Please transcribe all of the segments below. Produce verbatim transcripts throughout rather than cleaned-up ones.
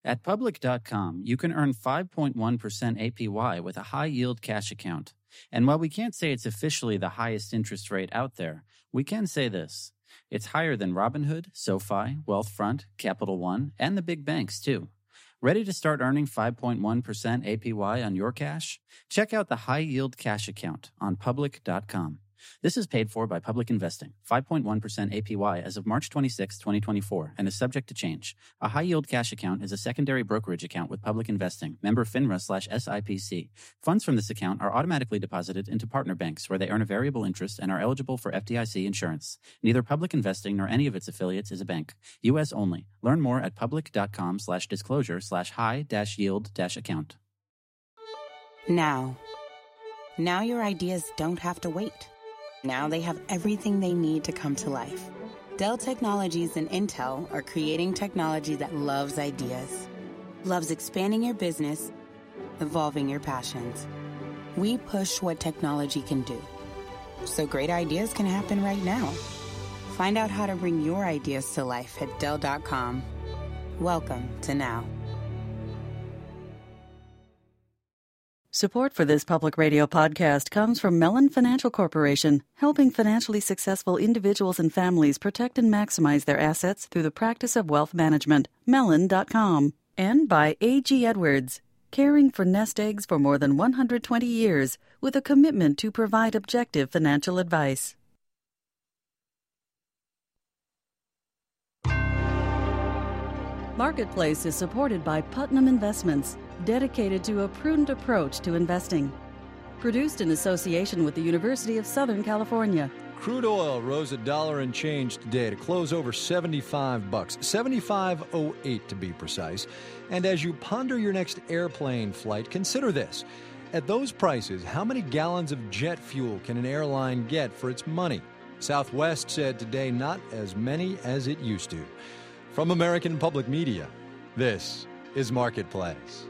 At Public dot com, you can earn five point one percent A P Y with a high-yield cash account. And while we can't say it's officially the highest interest rate out there, we can say this. It's higher than Robinhood, SoFi, Wealthfront, Capital One, and the big banks, too. Ready to start earning five point one percent A P Y on your cash? Check out the high-yield cash account on Public dot com. This is paid for by Public Investing, five point one percent A P Y as of March twenty-sixth, twenty twenty-four, and is subject to change. A high-yield cash account is a secondary brokerage account with Public Investing, member FINRA slash S I P C. Funds from this account are automatically deposited into partner banks where they earn a variable interest and are eligible for F D I C insurance. Neither Public Investing nor any of its affiliates is a bank. U S only. Learn more at Public dot com slash disclosure slash high dash yield dash account. Now. Now your ideas don't have to wait. Now they have everything they need to come to life. Dell Technologies and Intel are creating technology that loves ideas, loves expanding your business, evolving your passions. We push what technology can do, so great ideas can happen right now. Find out how to bring your ideas to life at Dell dot com. Welcome to Now. Support for this public radio podcast comes from Mellon Financial Corporation, helping financially successful individuals and families protect and maximize their assets through the practice of wealth management. Mellon dot com. And by A G Edwards, caring for nest eggs for more than one hundred twenty years with a commitment to provide objective financial advice. Marketplace is supported by Putnam Investments, dedicated to a prudent approach to investing. Produced in association with the University of Southern California. Crude oil rose a dollar and change today to close over seventy-five bucks, seventy-five oh eight to be precise. And as you ponder your next airplane flight, consider this. At those prices, how many gallons of jet fuel can an airline get for its money? Southwest said today not as many as it used to. From American Public Media, this is Marketplace.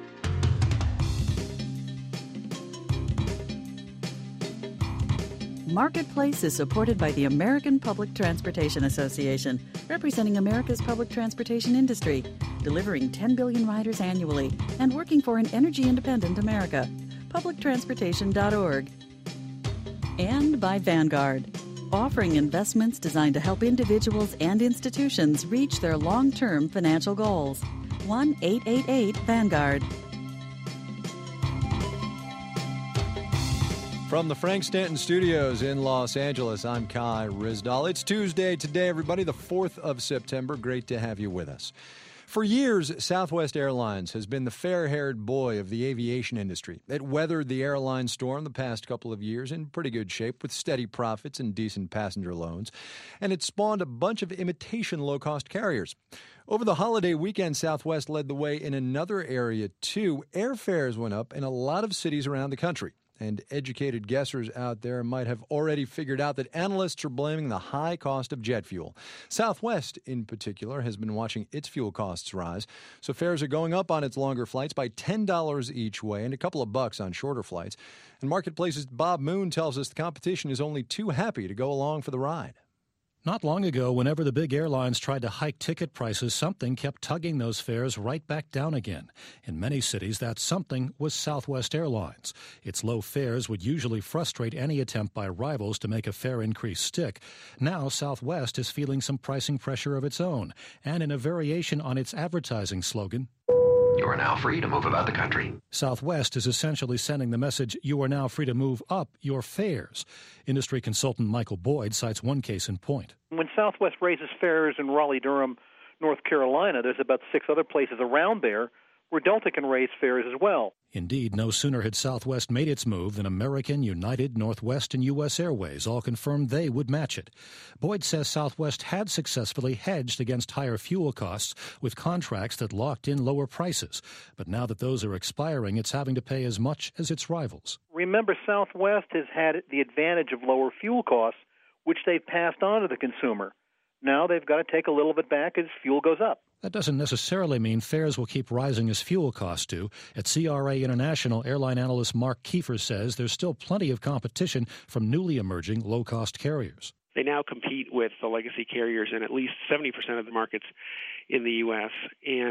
Marketplace is supported by the American Public Transportation Association, representing America's public transportation industry, delivering ten billion riders annually, and working for an energy-independent America. public transportation dot org. And by Vanguard, offering investments designed to help individuals and institutions reach their long-term financial goals. one eight eight eight Vanguard. From the Frank Stanton Studios in Los Angeles, I'm Kai Ryssdal. It's Tuesday today, everybody, the fourth of September. Great to have you with us. For years, Southwest Airlines has been the fair-haired boy of the aviation industry. It weathered the airline storm the past couple of years in pretty good shape with steady profits and decent passenger loans. And it spawned a bunch of imitation low-cost carriers. Over the holiday weekend, Southwest led the way in another area, too. Airfares went up in a lot of cities around the country. And educated guessers out there might have already figured out that analysts are blaming the high cost of jet fuel. Southwest, in particular, has been watching its fuel costs rise. So fares are going up on its longer flights by ten dollars each way and a couple of bucks on shorter flights. And Marketplace's Bob Moon tells us the competition is only too happy to go along for the ride. Not long ago, whenever the big airlines tried to hike ticket prices, something kept tugging those fares right back down again. In many cities, that something was Southwest Airlines. Its low fares would usually frustrate any attempt by rivals to make a fare increase stick. Now, Southwest is feeling some pricing pressure of its own, and in a variation on its advertising slogan, "You are now free to move about the country." Southwest is essentially sending the message, you are now free to move up your fares. Industry consultant Michael Boyd cites one case in point. When Southwest raises fares in Raleigh-Durham, North Carolina, there's about six other places around there where Delta can raise fares as well. Indeed, no sooner had Southwest made its move than American, United, Northwest, and U S Airways all confirmed they would match it. Boyd says Southwest had successfully hedged against higher fuel costs with contracts that locked in lower prices. But now that those are expiring, it's having to pay as much as its rivals. Remember, Southwest has had the advantage of lower fuel costs, which they've passed on to the consumer. Now they've got to take a little bit back as fuel goes up. That doesn't necessarily mean fares will keep rising as fuel costs do. At C R A International, airline analyst Mark Kiefer says there's still plenty of competition from newly emerging low-cost carriers. They now compete with the legacy carriers in at least seventy percent of the markets in the U S, and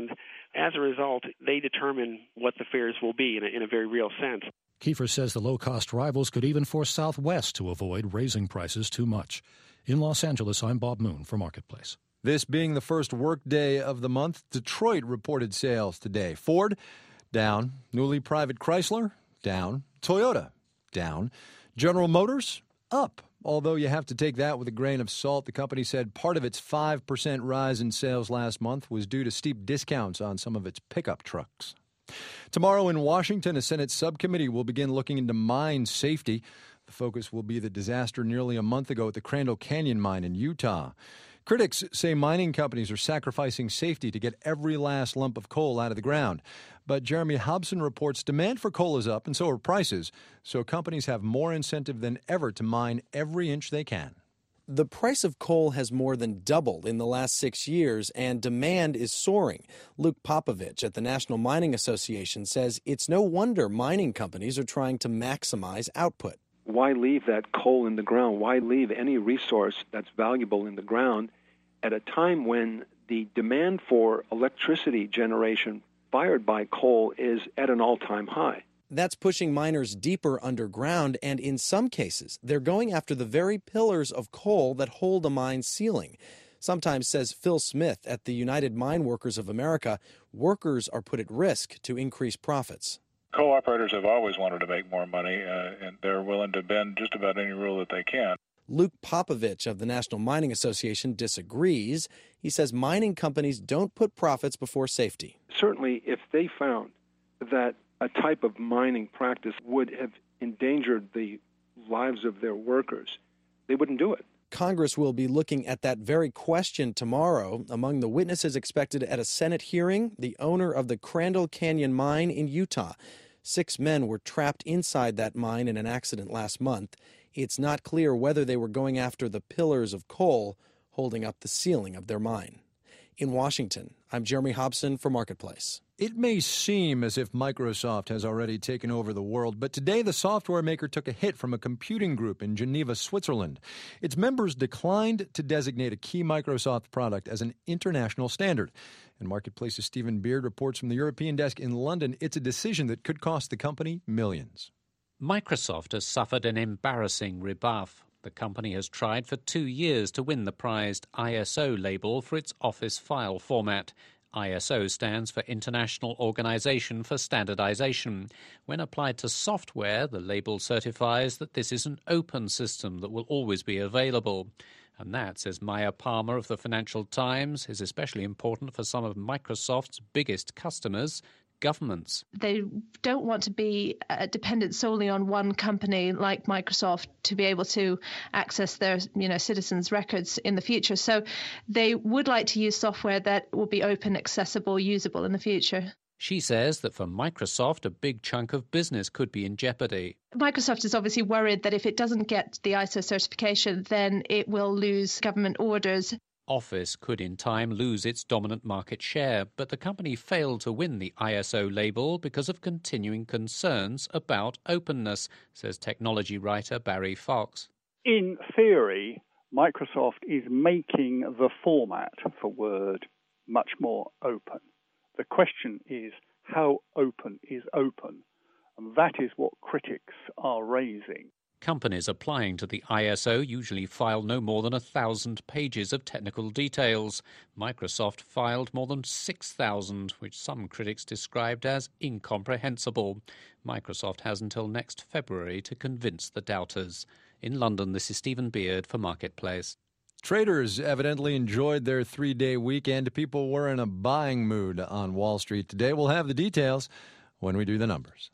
as a result, they determine what the fares will be in a, in a very real sense. Kiefer says the low-cost rivals could even force Southwest to avoid raising prices too much. In Los Angeles, I'm Bob Moon for Marketplace. This being the first work day of the month, Detroit reported sales today. Ford, down. Newly private Chrysler, down. Toyota, down. General Motors, up. Although you have to take that with a grain of salt. The company said part of its five percent rise in sales last month was due to steep discounts on some of its pickup trucks. Tomorrow in Washington, a Senate subcommittee will begin looking into mine safety. The focus will be the disaster nearly a month ago at the Crandall Canyon mine in Utah. Critics say mining companies are sacrificing safety to get every last lump of coal out of the ground. But Jeremy Hobson reports demand for coal is up and so are prices, so companies have more incentive than ever to mine every inch they can. The price of coal has more than doubled in the last six years, and demand is soaring. Luke Popovich at the National Mining Association says it's no wonder mining companies are trying to maximize output. Why leave that coal in the ground? Why leave any resource that's valuable in the ground at a time when the demand for electricity generation fired by coal is at an all-time high? That's pushing miners deeper underground, and in some cases, they're going after the very pillars of coal that hold a mine's ceiling. Sometimes, says Phil Smith at the United Mine Workers of America, workers are put at risk to increase profits. Coal operators have always wanted to make more money, uh, and they're willing to bend just about any rule that they can. Luke Popovich of the National Mining Association disagrees. He says mining companies don't put profits before safety. Certainly, if they found that a type of mining practice would have endangered the lives of their workers, they wouldn't do it. Congress will be looking at that very question tomorrow. Among the witnesses expected at a Senate hearing, the owner of the Crandall Canyon mine in Utah. Six men were trapped inside that mine in an accident last month. It's not clear whether they were going after the pillars of coal holding up the ceiling of their mine. In Washington, I'm Jeremy Hobson for Marketplace. It may seem as if Microsoft has already taken over the world, but today the software maker took a hit from a computing group in Geneva, Switzerland. Its members declined to designate a key Microsoft product as an international standard. And Marketplace's Stephen Beard reports from the European desk in London, it's a decision that could cost the company millions. Microsoft has suffered an embarrassing rebuff. The company has tried for two years to win the prized I S O label for its Office file format. I S O stands for International Organization for Standardization. When applied to software, the label certifies that this is an open system that will always be available. And that, says Maya Palmer of the Financial Times, is especially important for some of Microsoft's biggest customers, governments. They don't want to be uh, dependent solely on one company like Microsoft to be able to access their, you know, citizens' records in the future. So they would like to use software that will be open, accessible, usable in the future. She says that for Microsoft, a big chunk of business could be in jeopardy. Microsoft is obviously worried that if it doesn't get the I S O certification, then it will lose government orders. Office could in time lose its dominant market share, but the company failed to win the I S O label because of continuing concerns about openness, says technology writer Barry Fox. In theory, Microsoft is making the format for Word much more open. The question is, how open is open? And that is what critics are raising. Companies applying to the I S O usually file no more than a thousand pages of technical details. Microsoft filed more than six thousand, which some critics described as incomprehensible. Microsoft has until next February to convince the doubters. In London, this is Stephen Beard for Marketplace. Traders evidently enjoyed their three-day weekend. People were in a buying mood on Wall Street today. We'll have the details when we do the numbers.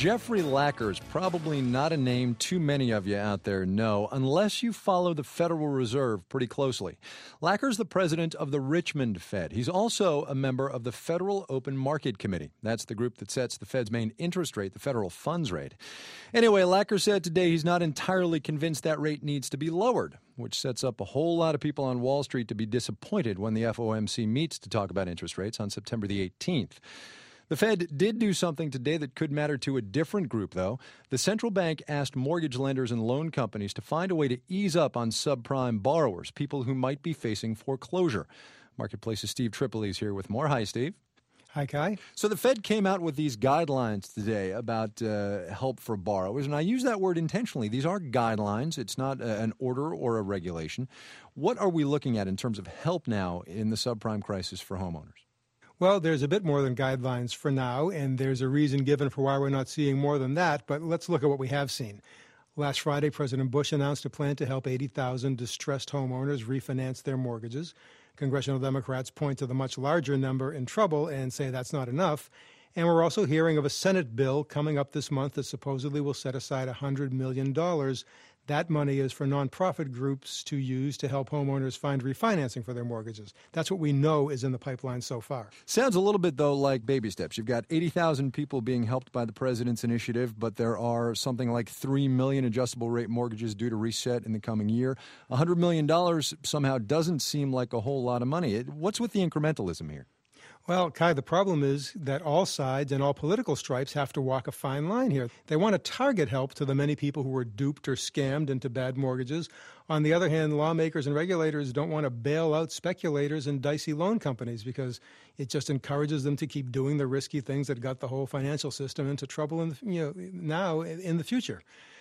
Jeffrey Lacker is probably not a name too many of you out there know, unless you follow the Federal Reserve pretty closely. Lacker's the president of the Richmond Fed. He's also a member of the Federal Open Market Committee. That's the group that sets the Fed's main interest rate, the federal funds rate. Anyway, Lacker said today he's not entirely convinced that rate needs to be lowered, which sets up a whole lot of people on Wall Street to be disappointed when the F O M C meets to talk about interest rates on September the eighteenth. The Fed did do something today that could matter to a different group, though. The central bank asked mortgage lenders and loan companies to find a way to ease up on subprime borrowers, people who might be facing foreclosure. Marketplace's Steve Tripoli is here with more. Hi, Steve. Hi, Kai. So the Fed came out with these guidelines today about uh, help for borrowers, and I use that word intentionally. These are guidelines. It's not a, an order or a regulation. What are we looking at in terms of help now in the subprime crisis for homeowners? Well, there's a bit more than guidelines for now, and there's a reason given for why we're not seeing more than that, but let's look at what we have seen. Last Friday, President Bush announced a plan to help eighty thousand distressed homeowners refinance their mortgages. Congressional Democrats point to the much larger number in trouble and say that's not enough. And we're also hearing of a Senate bill coming up this month that supposedly will set aside one hundred million dollars. That money is for nonprofit groups to use to help homeowners find refinancing for their mortgages. That's what we know is in the pipeline so far. Sounds a little bit, though, like baby steps. You've got eighty thousand people being helped by the president's initiative, but there are something like three million adjustable rate mortgages due to reset in the coming year. one hundred million dollars somehow doesn't seem like a whole lot of money. What's with the incrementalism here? Well, Kai, the problem is that all sides and all political stripes have to walk a fine line here. They want to target help to the many people who were duped or scammed into bad mortgages. On the other hand, lawmakers and regulators don't want to bail out speculators and dicey loan companies because it just encourages them to keep doing the risky things that got the whole financial system into trouble in the, you know, now in the future.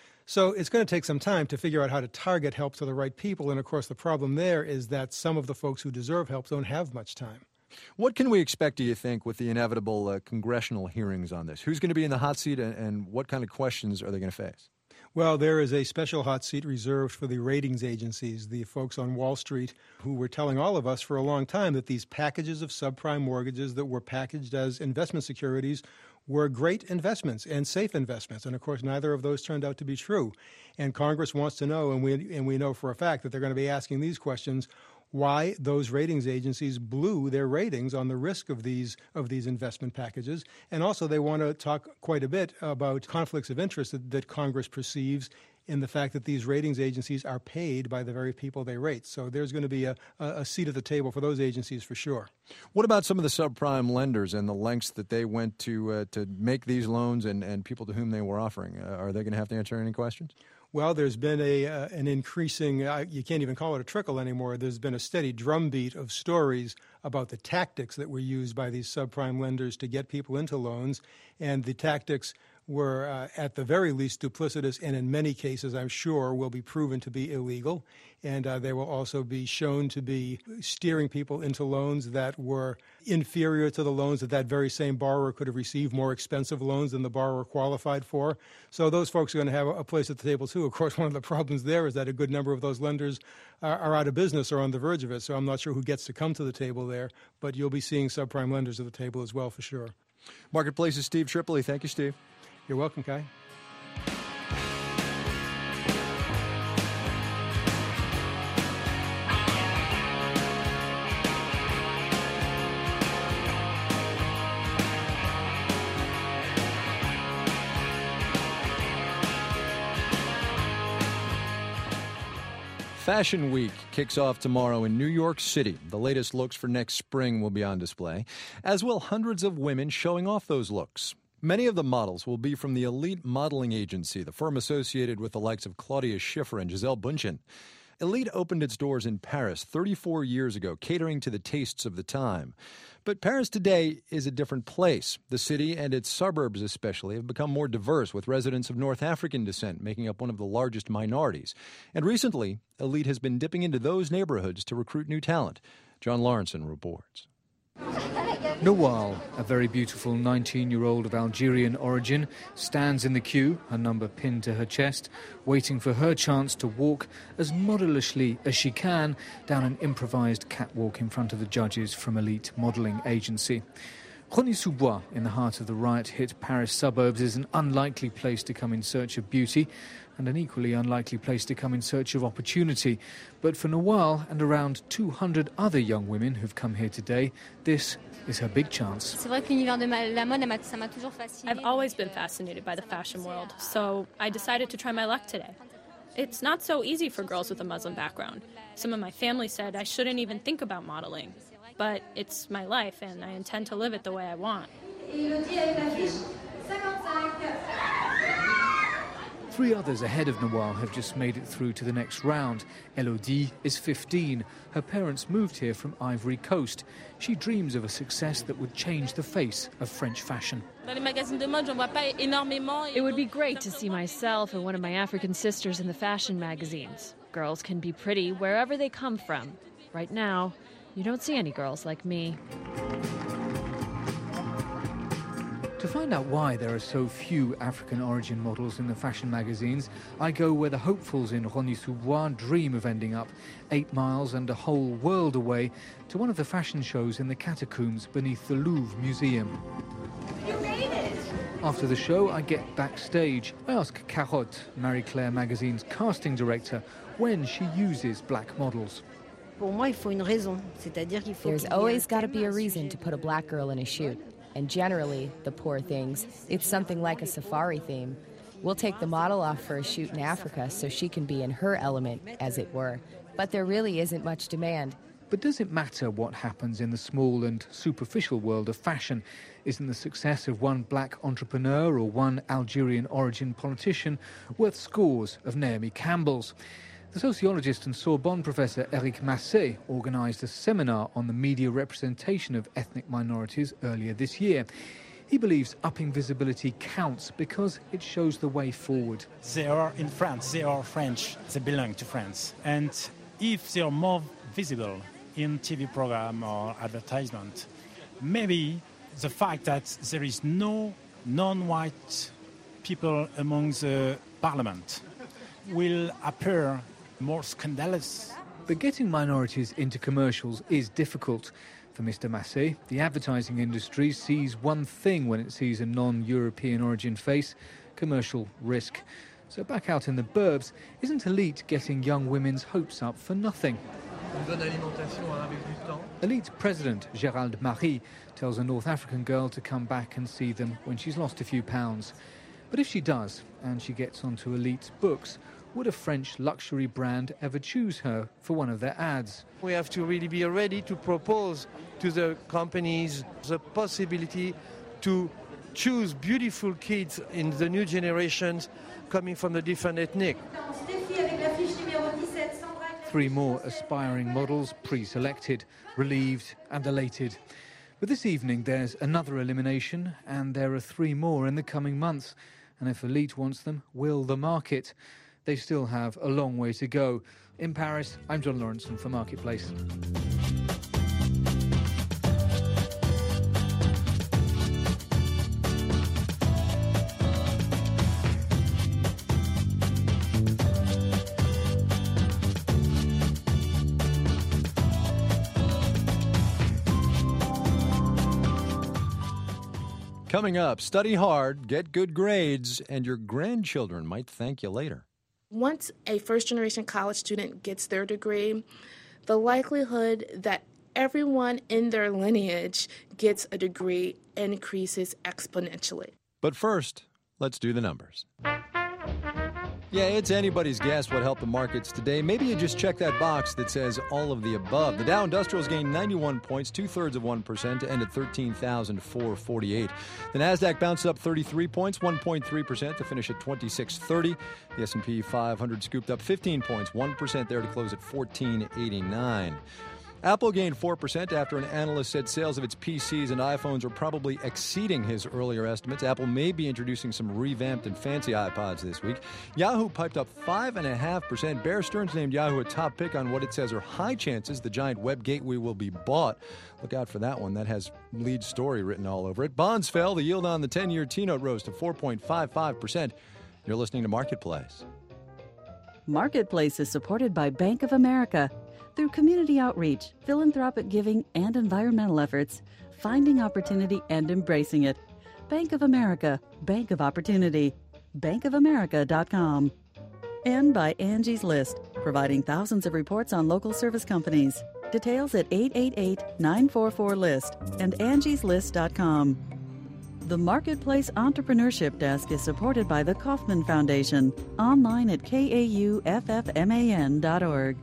So it's going to take some time to figure out how to target help to the right people. And, of course, the problem there is that some of the folks who deserve help don't have much time. What can we expect, do you think, with the inevitable uh, congressional hearings on this? Who's going to be in the hot seat, and, and what kind of questions are they going to face? Well, there is a special hot seat reserved for the ratings agencies, the folks on Wall Street who were telling all of us for a long time that these packages of subprime mortgages that were packaged as investment securities were great investments and safe investments. And, of course, neither of those turned out to be true. And Congress wants to know, and we, and we know for a fact that they're going to be asking these questions, why those ratings agencies blew their ratings on the risk of these of these investment packages. And also they want to talk quite a bit about conflicts of interest that, that Congress perceives in the fact that these ratings agencies are paid by the very people they rate. So there's going to be a, a seat at the table for those agencies for sure. What about some of the subprime lenders and the lengths that they went to uh, to make these loans and, and people to whom they were offering? Uh, are they going to have to answer any questions? Well, there's been a uh, an increasing, uh, you can't even call it a trickle anymore, there's been a steady drumbeat of stories about the tactics that were used by these subprime lenders to get people into loans, and the tactics were uh, at the very least duplicitous and in many cases, I'm sure, will be proven to be illegal. And uh, they will also be shown to be steering people into loans that were inferior to the loans that that very same borrower could have received, more expensive loans than the borrower qualified for. So those folks are going to have a place at the table, too. Of course, one of the problems there is that a good number of those lenders are, are out of business or on the verge of it. So I'm not sure who gets to come to the table there, but you'll be seeing subprime lenders at the table as well, for sure. Marketplace's Steve Tripoli. Thank you, Steve. You're welcome, Kai. Fashion Week kicks off tomorrow in New York City. The latest looks for next spring will be on display, as will hundreds of women showing off those looks. Many of the models will be from the Elite Modeling Agency, the firm associated with the likes of Claudia Schiffer and Gisele Bündchen. Elite opened its doors in Paris thirty-four years ago, catering to the tastes of the time. But Paris today is a different place. The city and its suburbs especially have become more diverse, with residents of North African descent making up one of the largest minorities. And recently, Elite has been dipping into those neighborhoods to recruit new talent. John Lawrenson reports. Nawal, a very beautiful nineteen-year-old of Algerian origin, stands in the queue, her number pinned to her chest, waiting for her chance to walk as modelishly as she can down an improvised catwalk in front of the judges from Elite Modeling Agency. Rosny-sous-Bois, in the heart of the riot-hit Paris suburbs, is an unlikely place to come in search of beauty and an equally unlikely place to come in search of opportunity. But for Nawal and around two hundred other young women who've come here today, this is her big chance. I've always been fascinated by the fashion world, so I decided to try my luck today. It's not so easy for girls with a Muslim background. Some of my family said I shouldn't even think about modeling. But it's my life, and I intend to live it the way I want. Three others ahead of Nawal have just made it through to the next round. Elodie is fifteen. Her parents moved here from Ivory Coast. She dreams of a success that would change the face of French fashion. It would be great to see myself or one of my African sisters in the fashion magazines. Girls can be pretty wherever they come from. Right now, you don't see any girls like me. To find out why there are so few African origin models in the fashion magazines, I go where the hopefuls in Rosny-sous-Bois dream of ending up, eight miles and a whole world away, to one of the fashion shows in the catacombs beneath the Louvre Museum. You made it! After the show, I get backstage. I ask Carotte, Marie Claire magazine's casting director, when she uses black models. There's always got to be a reason to put a black girl in a shoot. And generally, the poor things, it's something like a safari theme. We'll take the model off for a shoot in Africa so she can be in her element, as it were. But there really isn't much demand. But does it matter what happens in the small and superficial world of fashion? Isn't the success of one black entrepreneur or one Algerian origin politician worth scores of Naomi Campbell's? The sociologist and Sorbonne professor Eric Massé organised a seminar on the media representation of ethnic minorities earlier this year. He believes upping visibility counts because it shows the way forward. They are in France, they are French, they belong to France. And if they are more visible in T V program or advertisement, maybe the fact that there is no non-white people among the parliament will appear more scandalous. But getting minorities into commercials is difficult. For Mister Massé, the advertising industry sees one thing when it sees a non-European origin face: commercial risk. So back out in the burbs, isn't Elite getting young women's hopes up for nothing? Elite president Gérald Marie tells a North African girl to come back and see them when she's lost a few pounds. But if she does, and she gets onto Elite's books, would a French luxury brand ever choose her for one of their ads? We have to really be ready to propose to the companies the possibility to choose beautiful kids in the new generations coming from the different ethnic. Three more aspiring models pre-selected, relieved and elated. But this evening there's another elimination, and there are three more in the coming months. And if Elite wants them, will the market? They still have a long way to go. In Paris, I'm John Lawrenson for Marketplace. Coming up, study hard, get good grades, and your grandchildren might thank you later. Once a first-generation college student gets their degree, the likelihood that everyone in their lineage gets a degree increases exponentially. But first, let's do the numbers. Yeah, it's anybody's guess what helped the markets today. Maybe you just check that box that says all of the above. The Dow Industrials gained ninety-one points, two-thirds of one percent, to end at thirteen thousand four hundred forty-eight. The Nasdaq bounced up thirty-three points, one point three percent, to finish at twenty-six thirty. The S and P five hundred scooped up fifteen points, one percent there, to close at fourteen eighty-nine. Apple gained four percent after an analyst said sales of its P Cs and iPhones are probably exceeding his earlier estimates. Apple may be introducing some revamped and fancy iPods this week. Yahoo piped up five point five percent. Bear Stearns named Yahoo a top pick on what it says are high chances the giant web gateway will be bought. Look out for that one. That has lead story written all over it. Bonds fell. The yield on the ten-year T-note rose to four point five five percent. You're listening to Marketplace. Marketplace is supported by Bank of America. Through community outreach, philanthropic giving, and environmental efforts, finding opportunity and embracing it. Bank of America, Bank of Opportunity. bank of america dot com. And by Angie's List, providing thousands of reports on local service companies. Details at eight eight eight, nine four four, list and angies list dot com. The Marketplace Entrepreneurship Desk is supported by the Kauffman Foundation, online at kauffman dot org.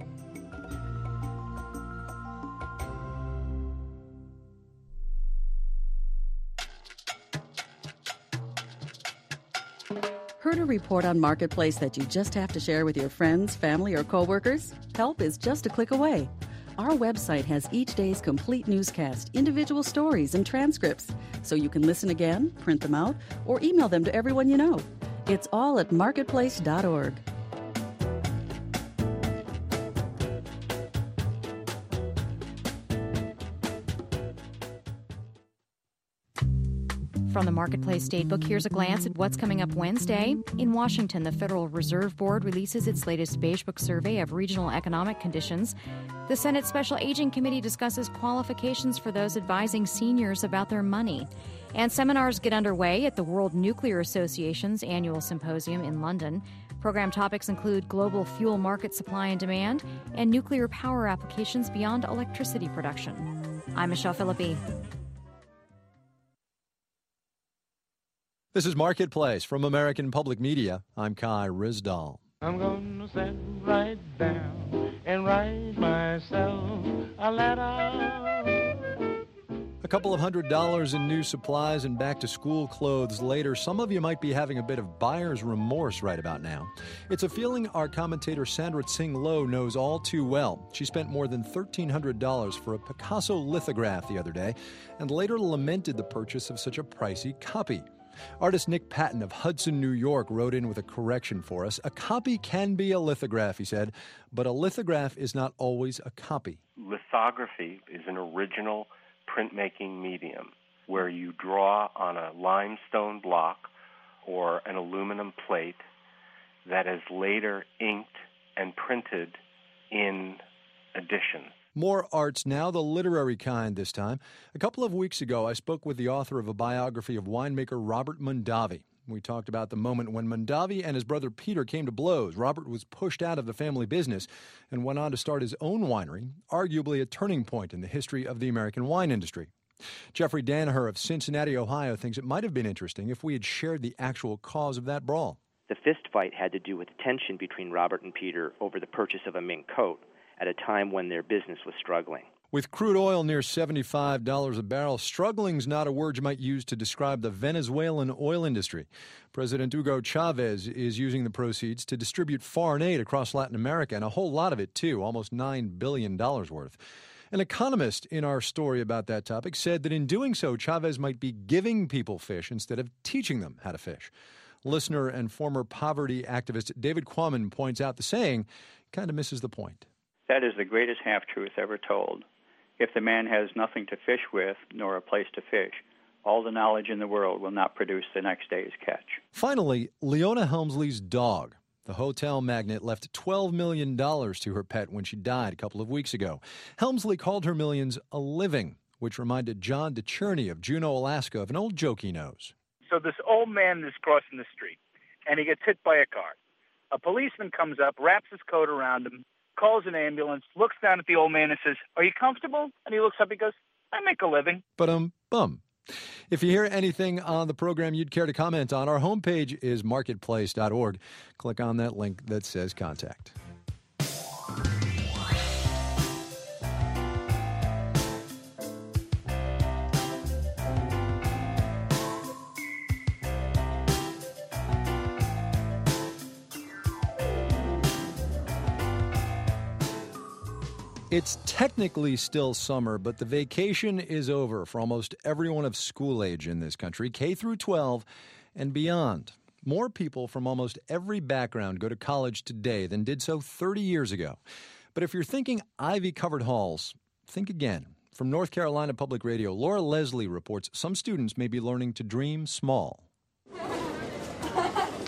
Heard a report on Marketplace that you just have to share with your friends, family, or coworkers? Help is just a click away. Our website has each day's complete newscast, individual stories, and transcripts, so you can listen again, print them out, or email them to everyone you know. It's all at marketplace dot org. From the Marketplace Statebook, here's a glance at what's coming up Wednesday. In Washington, the Federal Reserve Board releases its latest Beige Book survey of regional economic conditions. The Senate Special Aging Committee discusses qualifications for those advising seniors about their money. And seminars get underway at the World Nuclear Association's annual symposium in London. Program topics include global fuel market supply and demand and nuclear power applications beyond electricity production. I'm Michelle Philippi. This is Marketplace from American Public Media. I'm Kai Ryssdal. I'm gonna sit right down and write myself a letter. A couple of hundred dollars in new supplies and back-to-school clothes later, some of you might be having a bit of buyer's remorse right about now. It's a feeling our commentator Sandra Tsing Loh knows all too well. She spent more than thirteen hundred dollars for a Picasso lithograph the other day and later lamented the purchase of such a pricey copy. Artist Nick Patton of Hudson, New York, wrote in with a correction for us. A copy can be a lithograph, he said, but a lithograph is not always a copy. Lithography is an original printmaking medium where you draw on a limestone block or an aluminum plate that is later inked and printed in addition. More arts now, the literary kind this time. A couple of weeks ago, I spoke with the author of a biography of winemaker Robert Mondavi. We talked about the moment when Mondavi and his brother Peter came to blows. Robert was pushed out of the family business and went on to start his own winery, arguably a turning point in the history of the American wine industry. Jeffrey Danaher of Cincinnati, Ohio, thinks it might have been interesting if we had shared the actual cause of that brawl. The fist fight had to do with tension between Robert and Peter over the purchase of a mink coat at a time when their business was struggling. With crude oil near seventy-five dollars a barrel, struggling's not a word you might use to describe the Venezuelan oil industry. President Hugo Chavez is using the proceeds to distribute foreign aid across Latin America, and a whole lot of it, too, almost nine billion dollars worth. An economist in our story about that topic said that in doing so, Chavez might be giving people fish instead of teaching them how to fish. Listener and former poverty activist David Quammen points out the saying kind of misses the point. That is the greatest half-truth ever told. If the man has nothing to fish with, nor a place to fish, all the knowledge in the world will not produce the next day's catch. Finally, Leona Helmsley's dog. The hotel magnate left twelve million dollars to her pet when she died a couple of weeks ago. Helmsley called her millions a living, which reminded John DeCherney of Juneau, Alaska, of an old joke he knows. So this old man is crossing the street, and he gets hit by a car. A policeman comes up, wraps his coat around him, calls an ambulance, looks down at the old man and says, "Are you comfortable?" And he looks up, he goes, "I make a living." But um, bum. If you hear anything on the program you'd care to comment on, our homepage is marketplace dot org. Click on that link that says contact. It's technically still summer, but the vacation is over for almost everyone of school age in this country, K through twelve and beyond. More people from almost every background go to college today than did so thirty years ago. But if you're thinking ivy-covered halls, think again. From North Carolina Public Radio, Laura Leslie reports some students may be learning to dream small.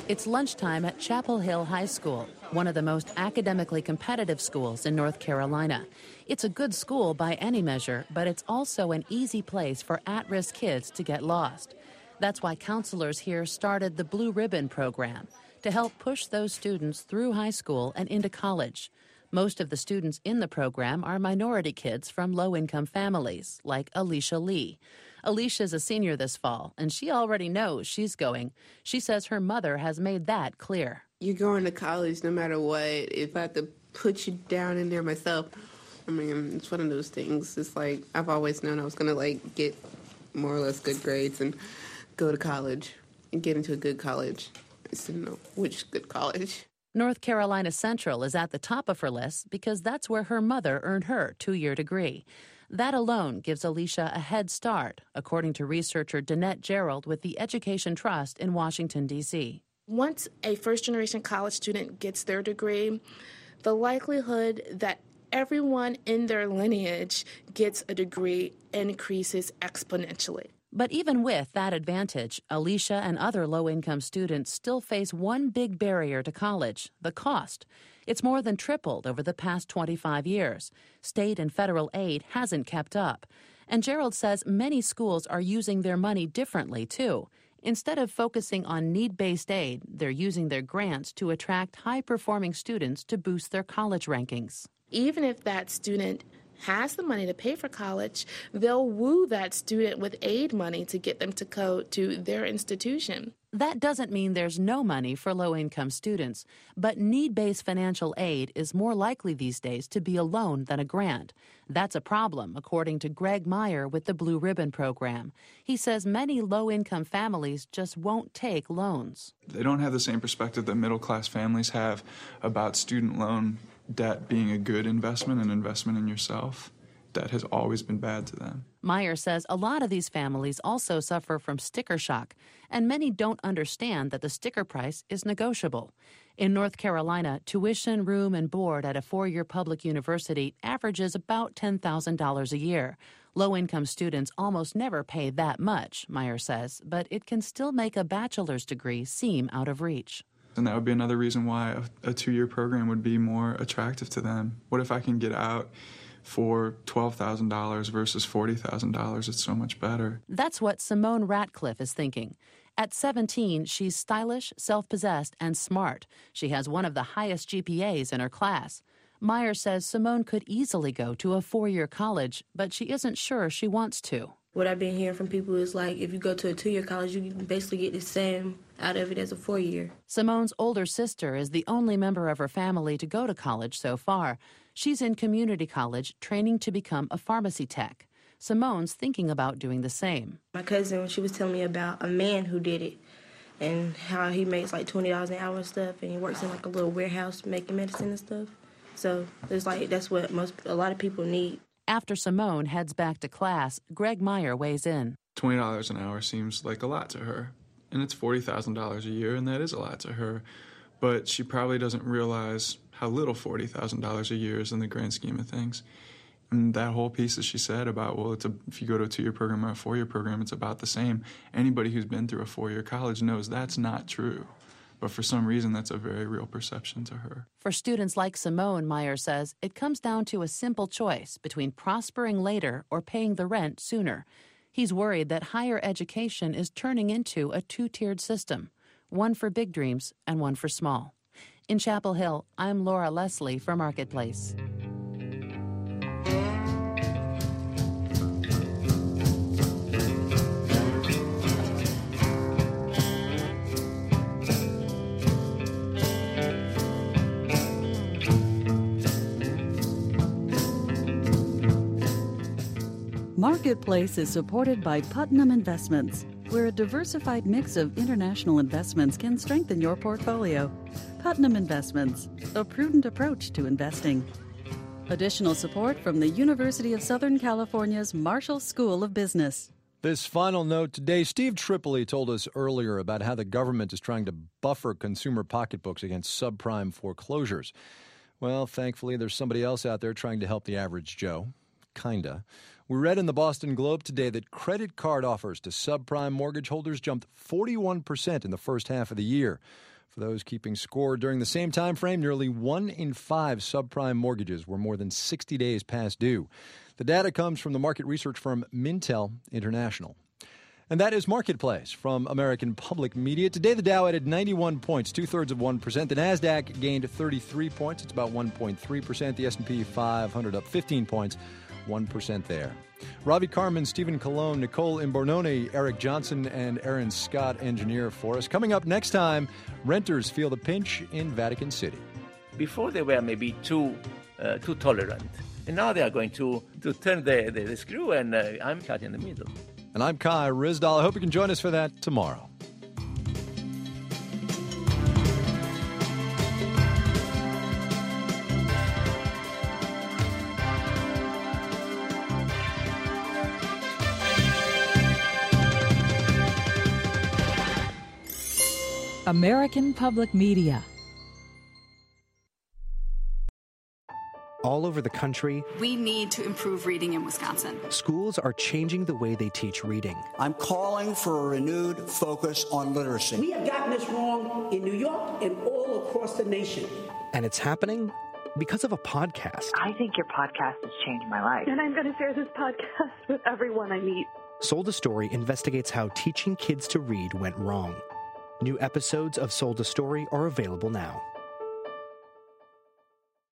It's lunchtime at Chapel Hill High School, one of the most academically competitive schools in North Carolina. It's a good school by any measure, but it's also an easy place for at-risk kids to get lost. That's why counselors here started the Blue Ribbon program to help push those students through high school and into college. Most of the students in the program are minority kids from low-income families, like Alicia Lee. Alicia's a senior this fall, and she already knows she's going. She says her mother has made that clear. You're going to college no matter what. If I have to put you down in there myself, I mean, it's one of those things. It's like I've always known I was going to, like, get more or less good grades and go to college and get into a good college. I just didn't know which good college. North Carolina Central is at the top of her list because that's where her mother earned her two-year degree. That alone gives Alicia a head start, according to researcher Danette Gerald with the Education Trust in Washington, D C Once a first-generation college student gets their degree, the likelihood that everyone in their lineage gets a degree increases exponentially. But even with that advantage, Alicia and other low-income students still face one big barrier to college, the cost. It's more than tripled over the past twenty-five years. State and federal aid hasn't kept up. And Gerald says many schools are using their money differently, too. Instead of focusing on need-based aid, they're using their grants to attract high-performing students to boost their college rankings. Even if that student has the money to pay for college, they'll woo that student with aid money to get them to go to their institution. That doesn't mean there's no money for low-income students, but need-based financial aid is more likely these days to be a loan than a grant. That's a problem, according to Greg Meyer with the Blue Ribbon program. He says many low-income families just won't take loans. They don't have the same perspective that middle-class families have about student loan debt being a good investment, an investment in yourself. Debt has always been bad to them. Meyer says a lot of these families also suffer from sticker shock, and many don't understand that the sticker price is negotiable. In North Carolina, tuition, room, and board at a four-year public university averages about ten thousand dollars a year. Low-income students almost never pay that much, Meyer says, but it can still make a bachelor's degree seem out of reach. And that would be another reason why a, a two-year program would be more attractive to them. What if I can get out for twelve thousand dollars versus forty thousand dollars? It's so much better. That's what Simone Ratcliffe is thinking. At seventeen, she's stylish, self-possessed, and smart. She has one of the highest G P As in her class. Meyer says Simone could easily go to a four-year college, but she isn't sure she wants to. What I've been hearing from people is like, if you go to a two-year college, you basically get the same out of it as a four-year. Simone's older sister is the only member of her family to go to college so far. She's in community college, training to become a pharmacy tech. Simone's thinking about doing the same. My cousin, she was telling me about a man who did it and how he makes like twenty dollars an hour and stuff, and he works in like a little warehouse making medicine and stuff. So it's like that's what most a lot of people need. After Simone heads back to class, Greg Meyer weighs in. twenty dollars an hour seems like a lot to her, and it's forty thousand dollars a year, and that is a lot to her. But she probably doesn't realize how little forty thousand dollars a year is in the grand scheme of things. And that whole piece that she said about, well, it's a, if you go to a two-year program or a four-year program, it's about the same. Anybody who's been through a four-year college knows that's not true. But for some reason, that's a very real perception to her. For students like Simone, Meyer says, it comes down to a simple choice between prospering later or paying the rent sooner. He's worried that higher education is turning into a two-tiered system, one for big dreams and one for small. In Chapel Hill, I'm Laura Leslie for Marketplace. Marketplace is supported by Putnam Investments, where a diversified mix of international investments can strengthen your portfolio. Putnam Investments, a prudent approach to investing. Additional support from the University of Southern California's Marshall School of Business. This final note today, Steve Tripoli told us earlier about how the government is trying to buffer consumer pocketbooks against subprime foreclosures. Well, thankfully, there's somebody else out there trying to help the average Joe. Kinda. We read in the Boston Globe today that credit card offers to subprime mortgage holders jumped forty-one percent in the first half of the year. For those keeping score, during the same time frame, nearly one in five subprime mortgages were more than sixty days past due. The data comes from the market research firm Mintel International. And that is Marketplace from American Public Media. Today, the Dow added ninety-one points, two-thirds of one percent. The NASDAQ gained thirty-three points. It's about one point three percent. The S and P five hundred up fifteen points, one percent there. Ravi Carmen, Stephen Colon, Nicole Imbornone, Eric Johnson, and Aaron Scott engineer for us. Coming up next time, renters feel the pinch in Vatican City. Before they were maybe too uh, too tolerant. And now they are going to, to turn the, the, the screw, and uh, I'm caught in the middle. And I'm Kai Ryssdal. I hope you can join us for that tomorrow. American Public Media. All over the country, we need to improve reading in Wisconsin. Schools are changing the way they teach reading. I'm calling for a renewed focus on literacy. We have gotten this wrong in New York and all across the nation. And it's happening because of a podcast. I think your podcast has changed my life. And I'm going to share this podcast with everyone I meet. Sold a Story investigates how teaching kids to read went wrong. New episodes of Sold a Story are available now.